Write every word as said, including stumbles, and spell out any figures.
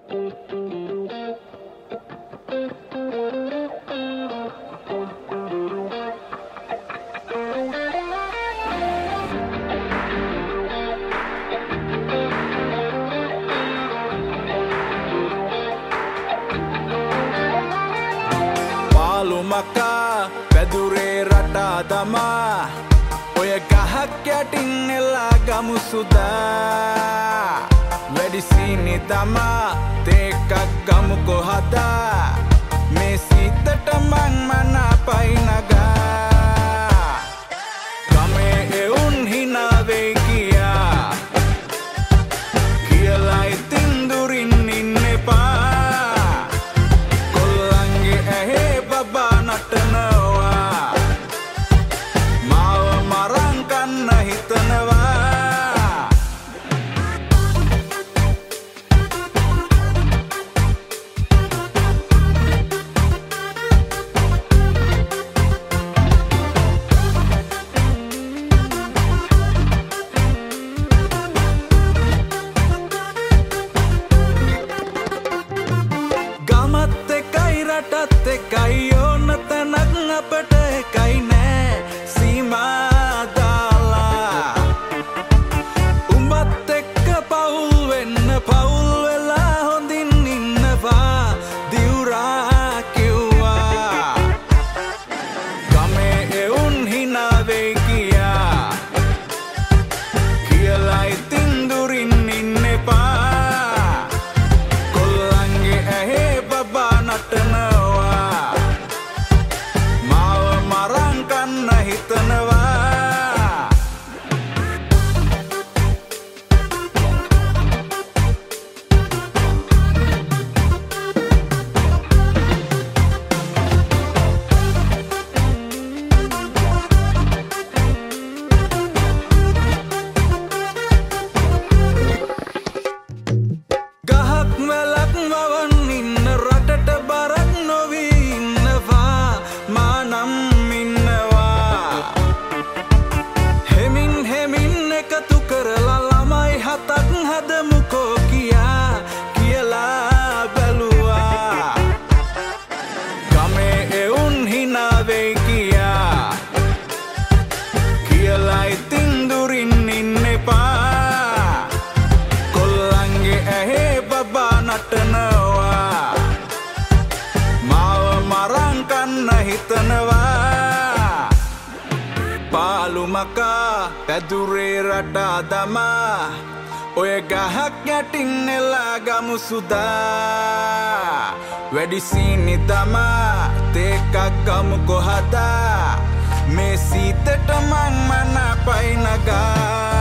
මකා පැදුරේ රටා දමා ඔය ගහක් යටින් එලා ගමු සුදා වැඩි සීනි තමා තේකක් ගමු කොහදා මේ සීතට මං මනාපයි නගා ගමේ එවුන් හිනා වෙයි කියා කියලා ඉතින් දුරින් ඉන්න එපා පැදුරේ රටා දමා ඔය ගහක් යටින් එලා ගමු සුදා වැඩි සීනි තමා තේකක් ගමු කොහදා මේ සීතට මං මනාපයි නගා